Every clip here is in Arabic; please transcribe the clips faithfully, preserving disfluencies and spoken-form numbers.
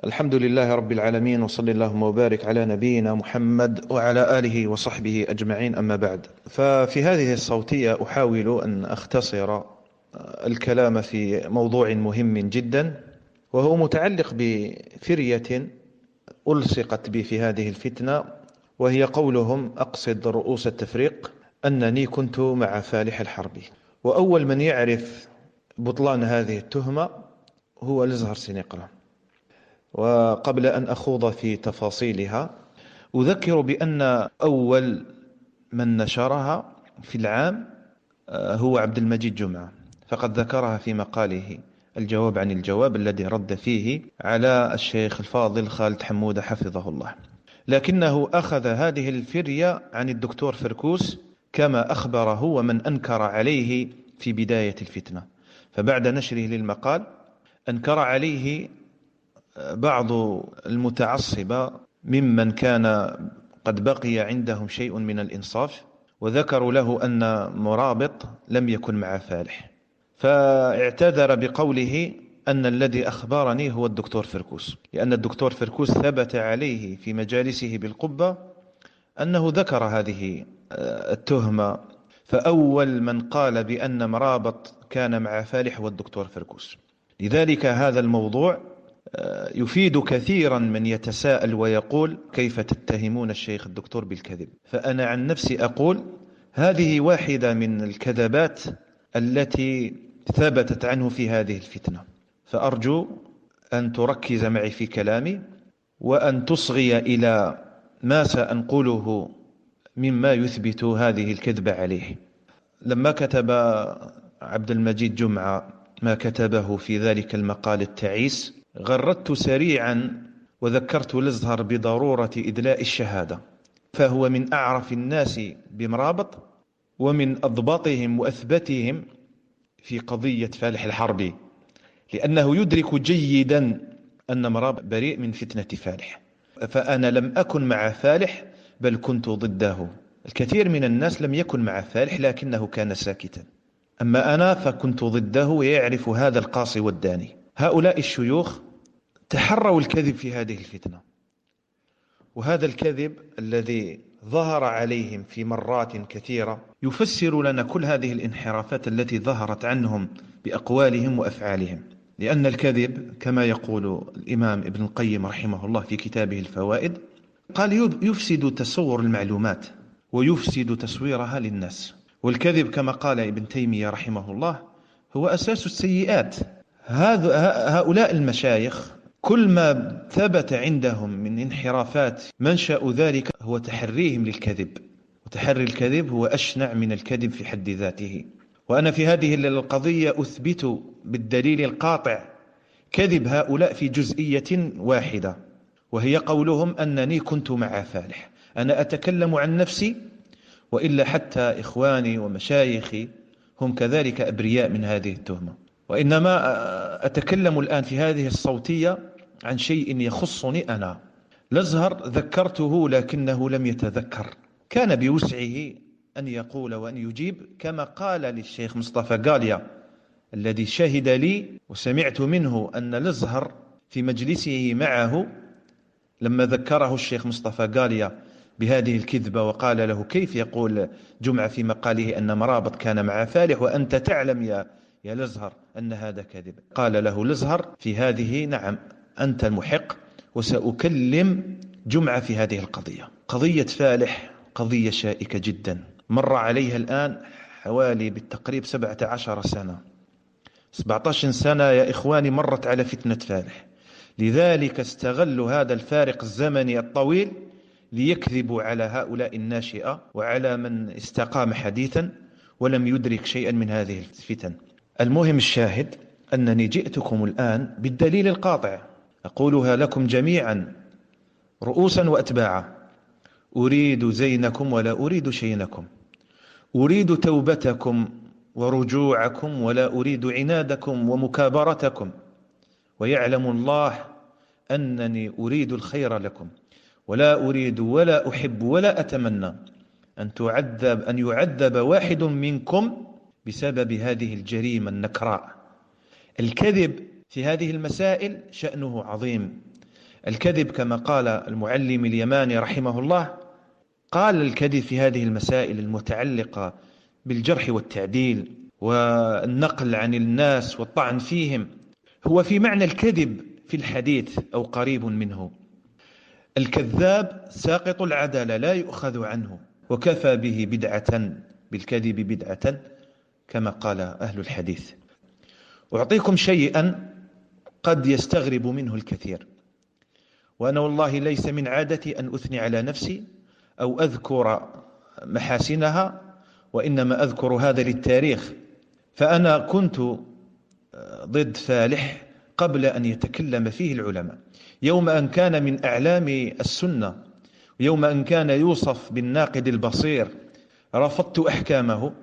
الحمد لله رب العالمين، وصلى اللهم وبارك على نبينا محمد وعلى آله وصحبه أجمعين، أما بعد. ففي هذه الصوتية أحاول أن أختصر الكلام في موضوع مهم جدا، وهو متعلق بفرية ألصقت بي في هذه الفتنة، وهي قولهم أقصد رؤوس التفريق أنني كنت مع فالح الحربي. وأول من يعرف بطلان هذه التهمة هو الأزهر سنقرة. وقبل أن أخوض في تفاصيلها أذكر بأن أول من نشرها في العام هو عبد المجيد جمعة، فقد ذكرها في مقاله الجواب عن الجواب الذي رد فيه على الشيخ الفاضل خالد حمودة حفظه الله. لكنه أخذ هذه الفرية عن الدكتور فركوس كما أخبره ومن أنكر عليه في بداية الفتنة. فبعد نشره للمقال أنكر عليه بعض المتعصبة ممن كان قد بقي عندهم شيء من الإنصاف، وذكروا له أن مرابط لم يكن مع فالح، فاعتذر بقوله أن الذي أخبرني هو الدكتور فركوس، لأن الدكتور فركوس ثبت عليه في مجالسه بالقبة أنه ذكر هذه التهمة. فأول من قال بأن مرابط كان مع فالح هو الدكتور فركوس. لذلك هذا الموضوع يفيد كثيرا من يتساءل ويقول كيف تتهمون الشيخ الدكتور بالكذب؟ فأنا عن نفسي أقول هذه واحدة من الكذبات التي ثبتت عنه في هذه الفتنة. فأرجو أن تركز معي في كلامي وأن تصغي إلى ما سأنقله مما يثبت هذه الكذبة عليه. لما كتب عبد المجيد جمعة ما كتبه في ذلك المقال التعيس، غردت سريعا وذكرت الأزهر بضرورة إدلاء الشهادة، فهو من أعرف الناس بمرابط ومن أضبطهم وأثبتهم في قضية فالح الحربي، لأنه يدرك جيدا أن مرابط بريء من فتنة فالح. فأنا لم أكن مع فالح بل كنت ضده. الكثير من الناس لم يكن مع فالح لكنه كان ساكتا، أما أنا فكنت ضده، ويعرف هذا القاصي والداني. هؤلاء الشيوخ تحروا الكذب في هذه الفتنة، وهذا الكذب الذي ظهر عليهم في مرات كثيرة يفسر لنا كل هذه الانحرافات التي ظهرت عنهم بأقوالهم وأفعالهم. لأن الكذب كما يقول الإمام ابن القيم رحمه الله في كتابه الفوائد، قال يفسد تصور المعلومات ويفسد تصويرها للناس. والكذب كما قال ابن تيمية رحمه الله هو أساس السيئات. هؤلاء المشايخ كل ما ثبت عندهم من انحرافات منشأ ذلك هو تحريهم للكذب، وتحري الكذب هو أشنع من الكذب في حد ذاته. وأنا في هذه القضية أثبت بالدليل القاطع كذب هؤلاء في جزئية واحدة، وهي قولهم أنني كنت مع فالح. أنا أتكلم عن نفسي، وإلا حتى إخواني ومشايخي هم كذلك أبرياء من هذه التهمة. وإنما أتكلم الآن في هذه الصوتية عن شيء يخصني أنا. الأزهر ذكرته لكنه لم يتذكر، كان بوسعه أن يقول وأن يجيب كما قال للشيخ مصطفى قاليا الذي شهد لي وسمعت منه أن الأزهر في مجلسه معه لما ذكره الشيخ مصطفى قاليا بهذه الكذبة وقال له كيف يقول جمعة في مقاله أن مرابط كان مع فالح وأنت تعلم يا يا الأزهر أن هذا كذب؟ قال له الأزهر في هذه نعم أنت المحق، وسأكلم جمعة في هذه القضية. قضية فالح قضية شائكة جدا، مر عليها الآن حوالي بالتقريب سبعة عشر سنة، سبعة عشر سنة يا إخواني مرت على فتنة فالح. لذلك استغلوا هذا الفارق الزمني الطويل ليكذبوا على هؤلاء الناشئة وعلى من استقام حديثا ولم يدرك شيئا من هذه الفتن. المهم الشاهد أنني جئتكم الآن بالدليل القاطع أقولها لكم جميعا رؤوسا وأتباعا: أريد زينكم ولا أريد شينكم، أريد توبتكم ورجوعكم ولا أريد عنادكم ومكابرتكم، ويعلم الله أنني أريد الخير لكم، ولا أريد ولا أحب ولا أتمنى أن تعذب أن يعذب واحد منكم بسبب هذه الجريمة النكراء. الكذب في هذه المسائل شأنه عظيم، الكذب كما قال المعلم اليماني رحمه الله، قال الكذب في هذه المسائل المتعلقة بالجرح والتعديل والنقل عن الناس والطعن فيهم هو في معنى الكذب في الحديث أو قريب منه. الكذاب ساقط العدالة لا يؤخذ عنه، وكفى به بدعة بالكذب بدعة كما قال أهل الحديث. أعطيكم شيئا قد يستغرب منه الكثير، وأنا والله ليس من عادتي أن أثني على نفسي أو أذكر محاسنها، وإنما أذكر هذا للتاريخ. فأنا كنت ضد فالح قبل أن يتكلم فيه العلماء، يوم أن كان من أعلام السنة، ويوم أن كان يوصف بالناقد البصير، رفضت أحكامه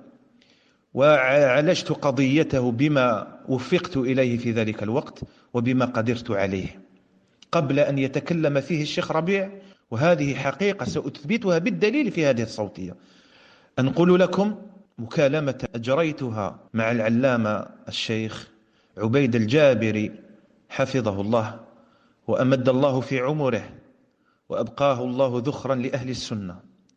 وعالجت قضيته بما وفقت إليه في ذلك الوقت وبما قدرت عليه قبل أن يتكلم فيه الشيخ ربيع. وهذه حقيقة سأثبتها بالدليل في هذه الصوتية. أنقل لكم مكالمة أجريتها مع العلامة الشيخ عبيد الجابري حفظه الله وأمد الله في عمره وأبقاه الله ذخرا لأهل السنة.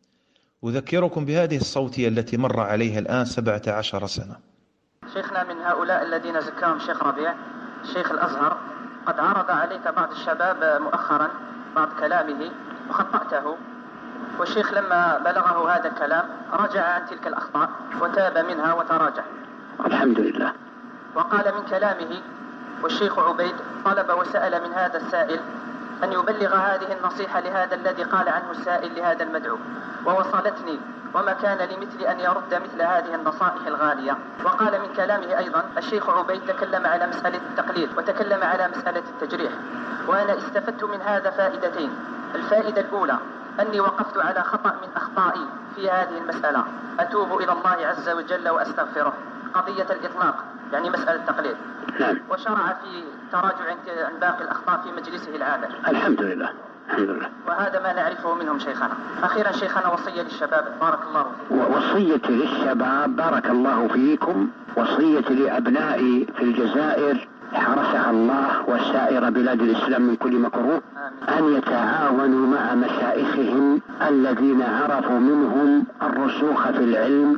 أذكركم بهذه الصوتية التي مر عليها الآن سبعة عشر سنة. شيخنا، من هؤلاء الذين ذكرهم الشيخ ربيع شيخ الأزهر قد عرض عليك بعض الشباب مؤخرا بعض كلامه وخطأته، والشيخ لما بلغه هذا الكلام رجع عن تلك الأخطاء وتاب منها وتراجع الحمد لله. وقال من كلامه، والشيخ عبيد طلب وسأل من هذا السائل أن يبلغ هذه النصيحة لهذا الذي قال عنه السائل لهذا المدعو، ووصلتني، وما كان لمثل أن يرد مثل هذه النصائح الغالية. وقال من كلامه أيضا الشيخ عبيد تكلم على مسألة التقليد وتكلم على مسألة التجريح، وأنا استفدت من هذا فائدتين. الفائدة الأولى أني وقفت على خطأ من أخطائي في هذه المسألة، أتوب إلى الله عز وجل وأستغفره. قضية الإطلاق يعني مسألة التقليد، نعم. وشرع في تراجع عن باقي الأخطاء في مجلسه العام الحمد لله الحمد لله. وهذا ما نعرفه منهم شيخنا. أخيرا شيخنا، وصية للشباب بارك الله فيكم. وصيتي للشباب بارك الله فيكم، وصيتي لأبنائي في الجزائر حرسها الله وسائر بلاد الإسلام من كل مكروه أن يتعاونوا مع مشايخهم الذين عرفوا منهم الرسوخ في العلم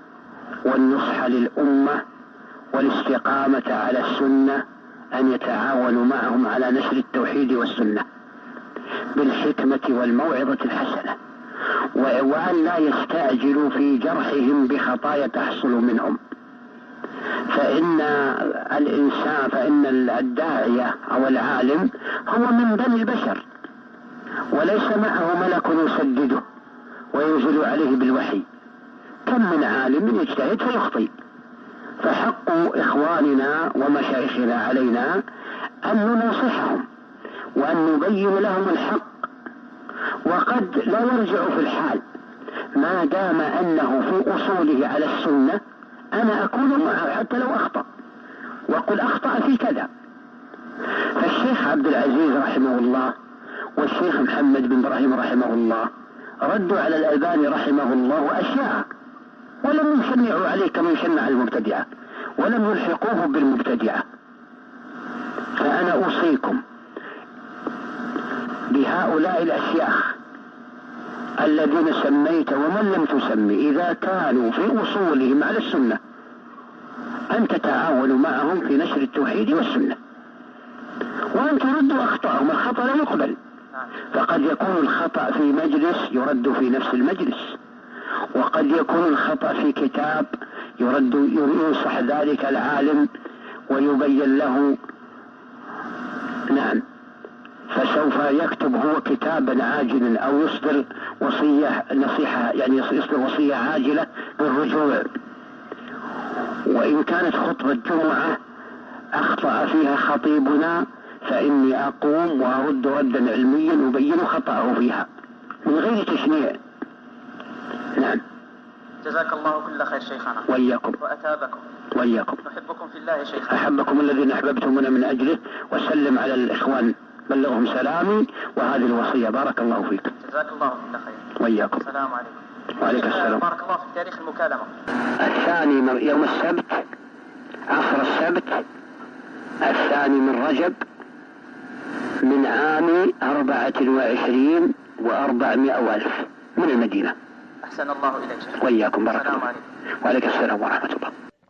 والنصح للأمة والاستقامة على السنة، أن يتعاونوا معهم على نشر التوحيد والسنة بالحكمة والموعظة الحسنة، وأن لا يستعجلوا في جرحهم بخطايا تحصل منهم. فإن الإنسان فإن الداعية أو العالم هو من بني البشر، وليس معه ملك يسدده وينزل عليه بالوحي. كم من عالم يجتهد فيخطئ، فحق إخواننا ومشايخنا علينا أن ننصحهم وأن نبين لهم الحق، وقد لا يرجع في الحال ما دام أنه في أصوله على السنة. أنا أكون معه حتى لو أخطأ وقل أخطأ في كذا. فالشيخ عبد العزيز رحمه الله والشيخ محمد بن إبراهيم رحمه الله ردوا على الألباني رحمه الله أشياء، ولم يشنعوا عليه كما يشنع المبتدعة، ولم يلحقوه بالمبتدعة. فأنا أوصيكم بهؤلاء الأشياخ الذين سميت ومن لم تسمي إذا كانوا في أصولهم على السنة أن تتعاونوا معهم في نشر التوحيد والسنة، وأن تردوا أخطاءهم. الخطأ لا يقبل، فقد يكون الخطأ في مجلس يرد في نفس المجلس، وقد يكون الخطأ في كتاب يرد ينصح ذلك العالم ويبين له. نعم، فسوف يكتب هو كتابا عاجلا أو يصدر وصية نصيحة، يعني يصدر وصية عاجلة بالرجوع. وإن كانت خطبة جمعة أخطأ فيها خطيبنا فإني أقوم وأرد ردا علميا أبين خطأه فيها من غير تشنيع. نعم. جزاك الله كل خير شيخنا وإياكم وأتابكم وإياكم. نحبكم في الله شيخنا. أحبكم الذين أحببتمونا من أجله، وسلم على الإخوان بلغهم سلامي وهذه الوصية. بارك الله فيك. جزاك الله كل خير. وإياكم. السلام عليكم. وعليكم السلام. بارك الله في تاريخ المكالمة. الثاني يوم السبت عصر السبت الثاني من رجب من عام أربعة وعشرين وأربعمائة وألف من المدينة. أحسن الله إليك. وإياكم بارك الله. وعليكم السلام ورحمة الله.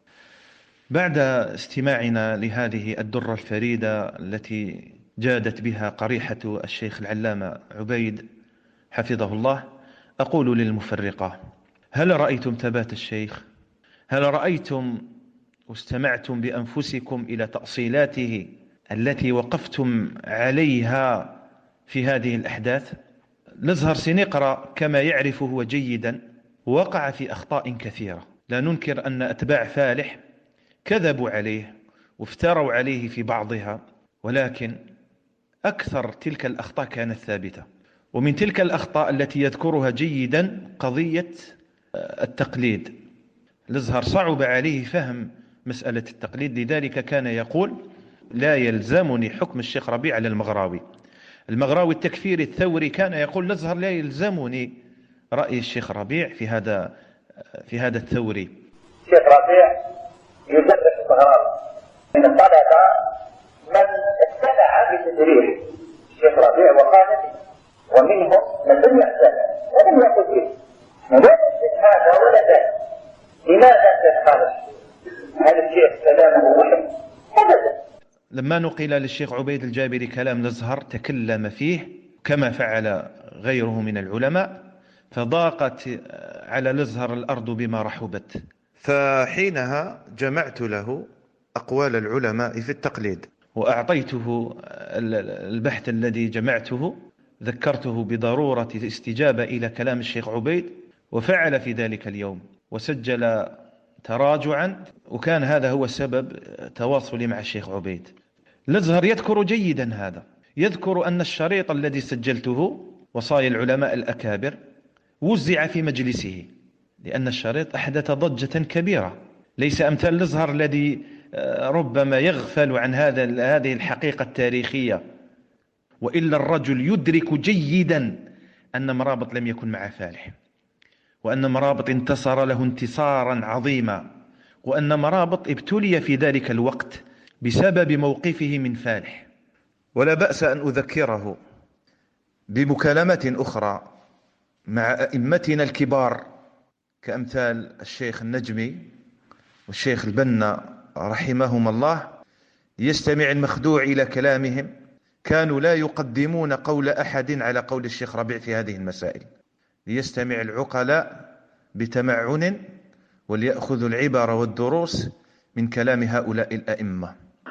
بعد استماعنا لهذه الدرة الفريدة التي جادت بها قريحة الشيخ العلامة عبيد حفظه الله، أقول للمفرقة: هل رأيتم ثبات الشيخ؟ هل رأيتم واستمعتم بأنفسكم إلى تأصيلاته التي وقفتم عليها في هذه الأحداث؟ الأزهر سنقرأ كما يعرف هو جيدا وقع في أخطاء كثيرة، لا ننكر أن أتباع فالح كذبوا عليه وافتروا عليه في بعضها، ولكن أكثر تلك الأخطاء كانت ثابتة. ومن تلك الأخطاء التي يذكرها جيدا قضية التقليد. الأزهر صعب عليه فهم مسألة التقليد، لذلك كان يقول: لا يلزمني حكم الشيخ ربيع على المغراوي. المغراوي التكفيري الثوري كان يقول: الأزهر لا يلزمني رأي الشيخ ربيع في هذا في هذا الثوري. الشيخ ربيع يدرس المغراوي من الطلبة من ابتدع بتدريس الشيخ ربيع وخالفه، ومنهم من لم يحسن ولم يقل به. ولم هذا ولا ذاك. لماذا تتخالف؟ هل الشيخ كلامه وحي؟ أبدا. لما نقل للشيخ عبيد الجابري كلام الأزهر تكلم فيه كما فعل غيره من العلماء، فضاقت على الأزهر الأرض بما رحبت. فحينها جمعت له أقوال العلماء في التقليد وأعطيته البحث الذي جمعته، ذكرته بضرورة الاستجابة إلى كلام الشيخ عبيد، وفعل في ذلك اليوم وسجل تراجعا، وكان هذا هو سبب تواصلي مع الشيخ عبيد. الأزهر يذكر جيدا هذا، يذكر أن الشريط الذي سجلته وصايا العلماء الأكابر وزع في مجلسه، لأن الشريط أحدث ضجة كبيرة. ليس أمثال الأزهر الذي ربما يغفل عن هذا هذه الحقيقة التاريخية، وإلا الرجل يدرك جيدا أن مرابط لم يكن مع فالح، وأن مرابط انتصر له انتصارا عظيما، وأن مرابط ابتلي في ذلك الوقت بسبب موقفه من فالح. ولا بأس أن أذكره بمكالمة أخرى مع أئمتنا الكبار كأمثال الشيخ النجمي والشيخ البنا رحمهم الله، يستمع المخدوع إلى كلامهم. كانوا لا يقدمون قول أحد على قول الشيخ ربيع في هذه المسائل، ليستمع العقلاء بتمعن وليأخذوا العبر والدروس من كلام هؤلاء الأئمة.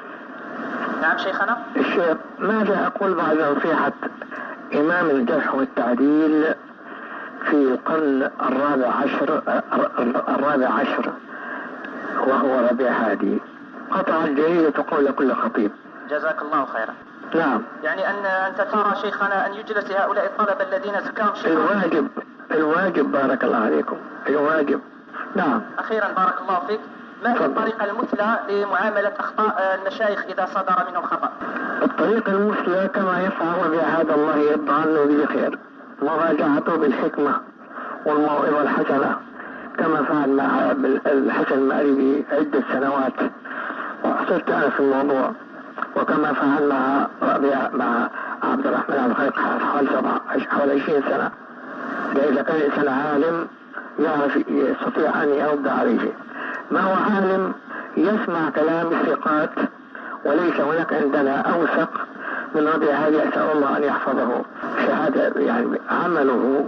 نعم شيخنا. الشيخ، ماذا أقول بعد نصيحة إمام الجرح والتعديل في القرن الرابع عشر الرابع عشر وهو ربيع هادي؟ قطع الجريدة قول كل خطيب. جزاك الله خيرا. نعم. يعني أن أنت ترى شيخنا أن يجلس هؤلاء الطلبة الذين ذكرهم شيخنا. الواجب الواجب بارك الله عليكم، الواجب. نعم. أخيرا بارك الله فيك، ما هي الطريقة المثلى لمعاملة أخطاء المشايخ إذا صدر منهم خطأ؟ الطريقة المثلى كما يفعل بهذا الله يرضى عنه به خير، مراجعته بالحكمة والموعظة الحسنة، كما فعل مع الحسن المأربي عدة سنوات وحصلت أنا في الموضوع، وكما فعل مع ربيع مع عبد الرحمن عبد الخالق حوالي عشرين سنة. إذا كان الإنسان عالم يعرف يستطيع أن يرد عليه. ما هو عالم يسمع كلام الثقات، وليس هناك عندنا أوثق من ربيع هذه. أسأل الله أن يحفظه. شهادة يعني عمله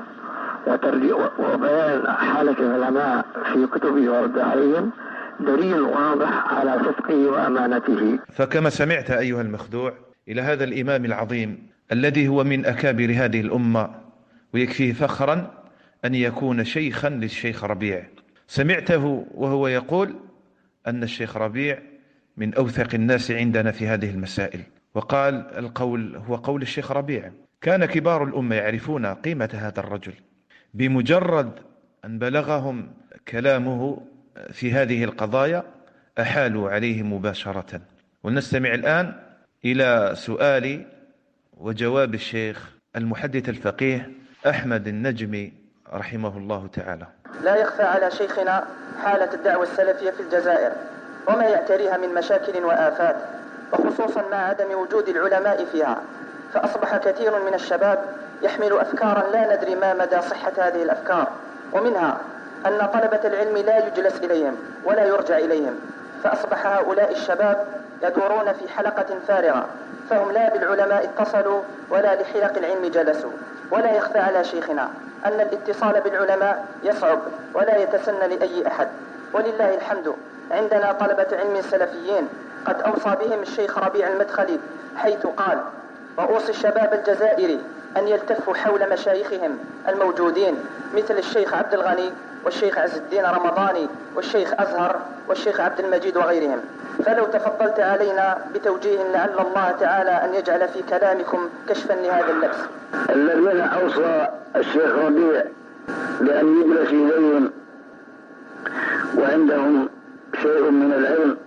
وبيان حالة العلماء في كتبه ورد عليهم دليل واضح على صدقه وأمانته. فكما سمعت أيها المخدوع إلى هذا الإمام العظيم الذي هو من أكابر هذه الأمة، ويكفيه فخرا أن يكون شيخا للشيخ ربيع. سمعته وهو يقول أن الشيخ ربيع من أوثق الناس عندنا في هذه المسائل، وقال القول هو قول الشيخ ربيع. كان كبار الأمة يعرفون قيمة هذا الرجل، بمجرد أن بلغهم كلامه في هذه القضايا أحالوا عليه مباشرة. ونستمع الآن إلى سؤال وجواب الشيخ المحدث الفقيه أحمد النجمي رحمه الله تعالى. لا يخفى على شيخنا حالة الدعوة السلفية في الجزائر وما يعتريها من مشاكل وآفات، وخصوصا مع عدم وجود العلماء فيها، فأصبح كثير من الشباب يحمل أفكارا لا ندري ما مدى صحة هذه الأفكار، ومنها أن طلبة العلم لا يجلس إليهم ولا يرجع إليهم، فأصبح هؤلاء الشباب يدورون في حلقة فارغة، فهم لا بالعلماء اتصلوا ولا لحلق العلم جلسوا. ولا يخفى على شيخنا أن الاتصال بالعلماء يصعب ولا يتسنى لأي أحد، ولله الحمد عندنا طلبة علم سلفيين قد أوصى بهم الشيخ ربيع المدخلي حيث قال: وأوصي الشباب الجزائري أن يلتفوا حول مشايخهم الموجودين مثل الشيخ عبد الغني والشيخ عز الدين رمضاني والشيخ أزهر والشيخ عبد المجيد وغيرهم. فلو تفضلت علينا بتوجيه لعل الله تعالى أن يجعل في كلامكم كشفا لهذا اللبس. الذين أوصى الشيخ ربيع بأن يجلس إليهم وعندهم شيء من العلم،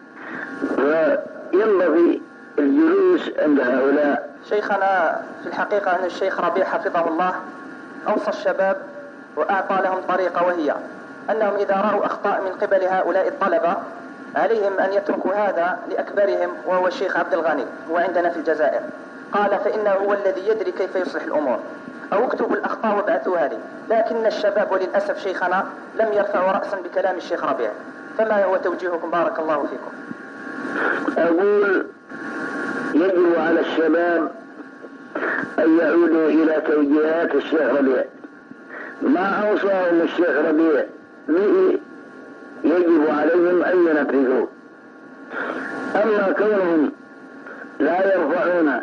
فينبغي الجلوس عند هؤلاء. شيخنا في الحقيقة أن الشيخ ربيع حفظه الله أوصى الشباب وأعطى لهم طريقة، وهي أنهم إذا رأوا أخطاء من قبل هؤلاء الطلبة عليهم أن يتركوا هذا لأكبرهم وهو الشيخ عبد الغني، هو عندنا في الجزائر. قال: فإنه هو الذي يدري كيف يصلح الأمور، أو اكتبوا الأخطاء وابعثوها لي. لكن الشباب وللأسف شيخنا لم يرفعوا رأسا بكلام الشيخ ربيع، فما هو توجيهكم بارك الله فيكم؟ أقول يجب على الشباب أن يعودوا إلى توجيهات الشيخ ربيع. ما أوصاهم الشيخ ربيع به يجب عليهم أن ينفذوه. أما كونهم لا يرفعون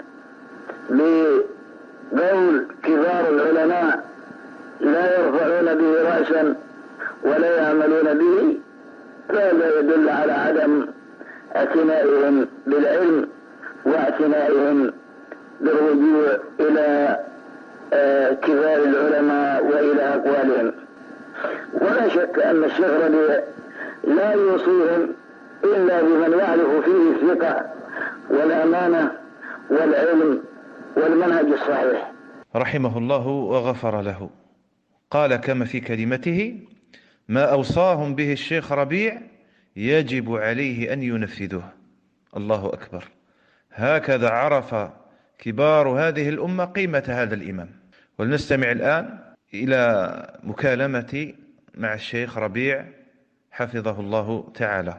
بقول كبار العلماء، لا يرفعون به رأسا ولا يعملون به، فهذا يدل على عدم اعتنائهم بالعلم واعتنائهم بالرجوع إلى كبار العلماء وإلى أقوالهم. ولا شك أن الشيخ ربيع لا يوصيهم إلا بمن يعرف فيه الثقة والأمانة والعلم والمنهج الصحيح. رحمه الله وغفر له. قال كما في كلمته: ما أوصاهم به الشيخ ربيع يجب عليه أن ينفذه. الله أكبر. هكذا عرف كبار هذه الأمة قيمة هذا الإمام. ولنستمع الآن إلى مكالمة مع الشيخ ربيع حفظه الله تعالى.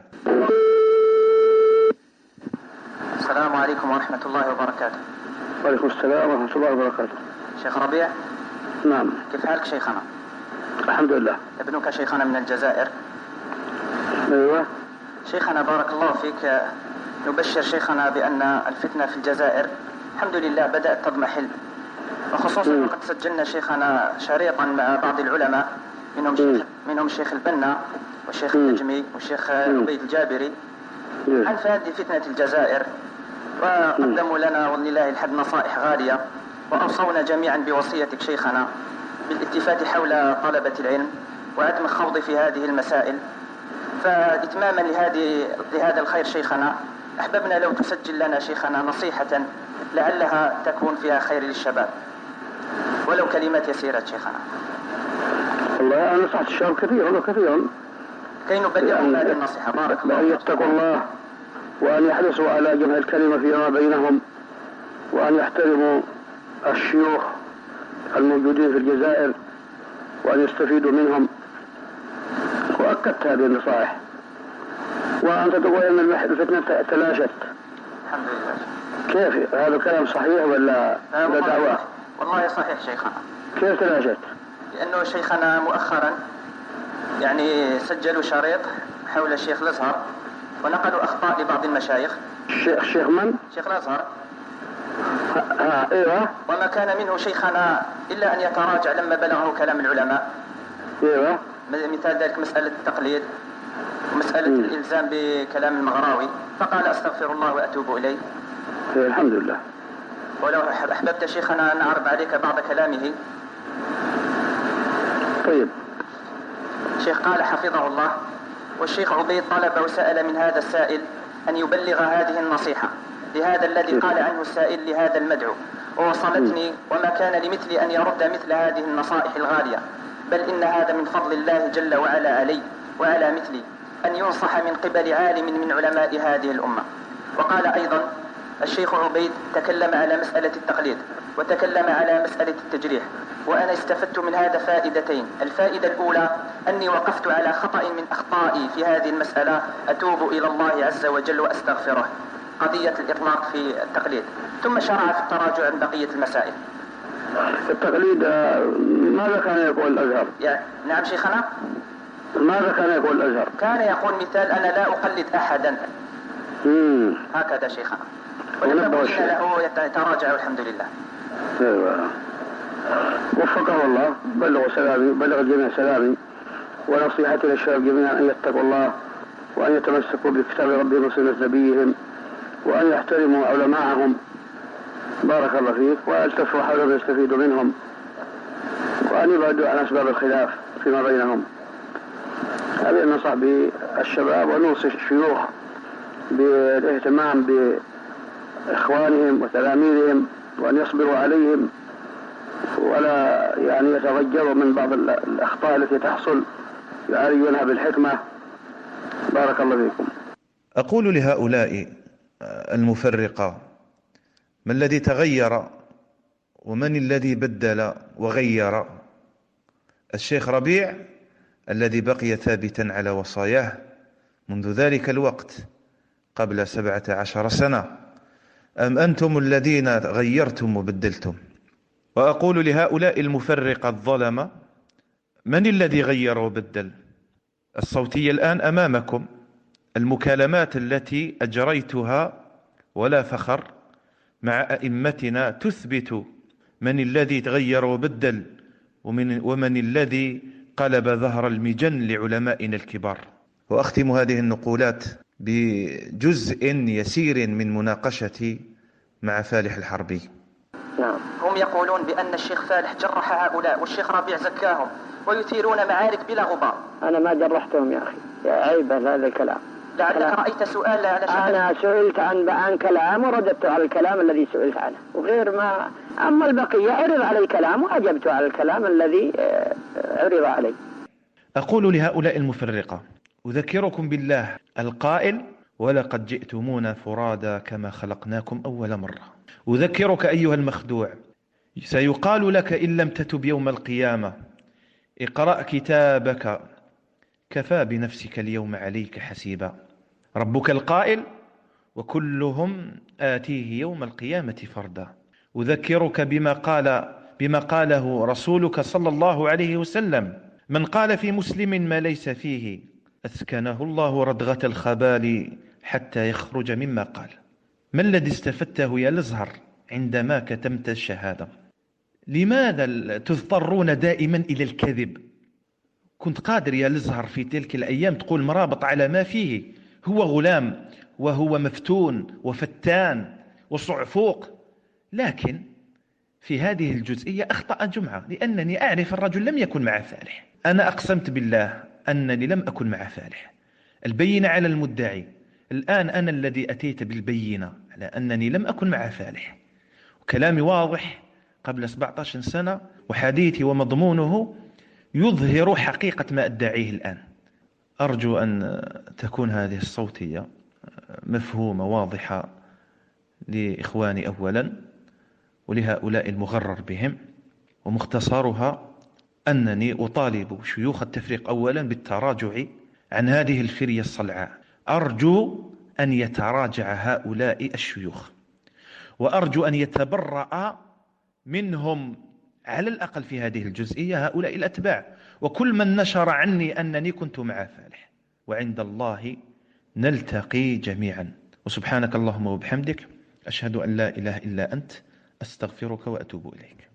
السلام عليكم ورحمة الله وبركاته. وعليكم السلام ورحمة الله وبركاته. شيخ ربيع. نعم. كيف حالك شيخنا؟ الحمد لله. ابنك شيخنا من الجزائر. أيوة. شيخنا بارك الله فيك، نبشر شيخنا بأن الفتنة في الجزائر الحمد لله بدأت تضمحل، وخصوصا م. وقد سجلنا شيخنا شريطا مع بعض العلماء منهم شيخ منهم الشيخ البنا والشيخ النجمي والشيخ عبيد الجابري م. عن فهد فتنة الجزائر، وقدموا لنا ولله الحمد نصائح غالية، وأوصونا جميعا بوصيتك شيخنا بالالتفات حول طلبة العلم وعدم الخوض في هذه المسائل. فإتماما لهذه لهذا الخير شيخنا أحببنا لو تسجل لنا شيخنا نصيحة لعلها تكون فيها خير للشباب، ولو كلمات يسيرة شيخنا. والله أنا نصحت الشباب كثير وكثير كي نبلغهم هذه النصيحة بارك الله. أن يتقوا الله وأن يحرصوا على جمع الكلمة فيما بينهم، وأن يحترموا الشيوخ الموجودين في الجزائر وأن يستفيدوا منهم. وأكدت هذه النصائح. وأنت تقول أن الفتنة تلاشت. الحمد لله. كيف هذا الكلام صحيح ولا لا دعوة؟ والله صحيح شيخنا. كيف تلاشت؟ لأنه شيخنا مؤخرا يعني سجلوا شريط حول الشيخ الأزهر ونقلوا أخطاء لبعض المشايخ. الشيخ الشيخ من؟ شيخ الأزهر. ها ايوه. وما كان منه شيخنا إلا أن يتراجع لما بلغه كلام العلماء. ايوه. مثال ذلك مسألة التقليد ومسألة م. الإلزام بكلام المغراوي، فقال أستغفر الله وأتوب إليه. الحمد لله. ولو أحببت شيخنا أن أعرض عليك بعض كلامه. طيب. شيخ قال حفظه الله: والشيخ عبيد طلب وسأل من هذا السائل أن يبلغ هذه النصيحة لهذا الذي قال عنه السائل لهذا المدعو، ووصلتني وما كان لمثلي أن يرد مثل هذه النصائح الغالية، بل إن هذا من فضل الله جل وعلا علي وعلى مثلي أن ينصح من قبل عالم من علماء هذه الأمة. وقال أيضا: الشيخ عبيد تكلم على مسألة التقليد وتكلم على مسألة التجريح، وأنا استفدت من هذا فائدتين. الفائدة الأولى أني وقفت على خطأ من أخطائي في هذه المسألة، أتوب إلى الله عز وجل وأستغفره، قضية الإطلاق في التقليد. ثم شرع في التراجع عن بقية المسائل. التقليد ماذا كان يقول الأزهر؟ يعني نعم شيخنا، ماذا كان يقول الأزهر؟ كان يقول مثال أنا لا أقلد أحدا. مم. هكذا شيخنا، ونبقى له يتراجع والحمد لله. ايوه وفقه الله. بلغ سلامي بلغ الجميع سلامي ونصيحتي للشباب جميعا أن يتقوا الله وأن يتمسكوا بكتاب ربهم وسنة نبيهم وأن يحترموا علماءهم بارك الله فيك، ويلتفوا حولهم يستفيدوا منهم، وأن يبعدوا عن أسباب الخلاف فيما بينهم. هذه النصح بالشباب ونوصي الشيوخ بالاهتمام بإخوانهم وتلاميذهم وأن يصبروا عليهم ولا يعني يتضجروا من بعض الأخطاء التي تحصل، يعالجونها بالحكمة. بارك الله فيكم. أقول لهؤلاء المفرقة: ما الذي تغير ومن الذي بدل وغير؟ الشيخ ربيع الذي بقي ثابتا على وصاياه منذ ذلك الوقت قبل سبعة عشر سنة، أم أنتم الذين غيرتم وبدلتم؟ وأقول لهؤلاء المفرقة الظلمة: من الذي غير وبدل؟ الصوتية الآن أمامكم، المكالمات التي أجريتها ولا فخر مع أئمتنا تثبت من الذي تغير وبدل ومن, ومن الذي قلب ظهر المجن لعلمائنا الكبار. وأختم هذه النقولات بجزء يسير من مناقشتي مع فالح الحربي. هم يقولون بأن الشيخ فالح جرح هؤلاء والشيخ ربيع زكاهم ويثيرون معارك بلا غبار. أنا ما جرحتهم يا أخي، يا عيب هذا الكلام. لعلك رأيت سؤال على شيء. أنا سئلت عن عن كلام ورددت على الكلام الذي سئلت عنه وغير ما. أما البقية عرض علي كلام وأجبت على الكلام الذي عرض علي. أقول لهؤلاء المفرقة: أذكركم بالله القائل: ولقد جئتمونا فرادا كما خلقناكم أول مرة. أذكرك أيها المخدوع: سيقال لك إن لم تتب يوم القيامة اقرأ كتابك كفى بنفسك اليوم عليك حسيبا. ربك القائل: وكلهم آتيه يوم القيامة فردا. أذكرك بما قال بما قاله رسولك صلى الله عليه وسلم: من قال في مسلم ما ليس فيه أسكنه الله ردغة الخبال حتى يخرج مما قال. ما الذي استفدته يا الأزهر عندما كتمت الشهادة؟ لماذا تضطرون دائما إلى الكذب؟ كنت قادر يا الأزهر في تلك الأيام تقول مرابط على ما فيه. هو غلام وهو مفتون وفتان وصعفوق، لكن في هذه الجزئية أخطأ جمعة، لأنني أعرف الرجل لم يكن مع فالح. أنا أقسمت بالله أنني لم أكن مع فالح. البينة على المدعي. الآن أنا الذي أتيت بالبينة على أنني لم أكن مع فالح، وكلامي واضح قبل سبعة عشر سنة، وحديثي ومضمونه يظهر حقيقة ما أدعيه الآن. أرجو أن تكون هذه الصوتية مفهومة واضحة لإخواني أولا ولهؤلاء المغرر بهم، ومختصرها أنني أطالب شيوخ التفريق أولا بالتراجع عن هذه الفرية الصلعاء. أرجو أن يتراجع هؤلاء الشيوخ، وأرجو أن يتبرأ منهم على الأقل في هذه الجزئية هؤلاء الأتباع، وكل من نشر عني أنني كنت مع فالح. وعند الله نلتقي جميعا. وسبحانك اللهم وبحمدك أشهد أن لا إله إلا أنت أستغفرك وأتوب إليك.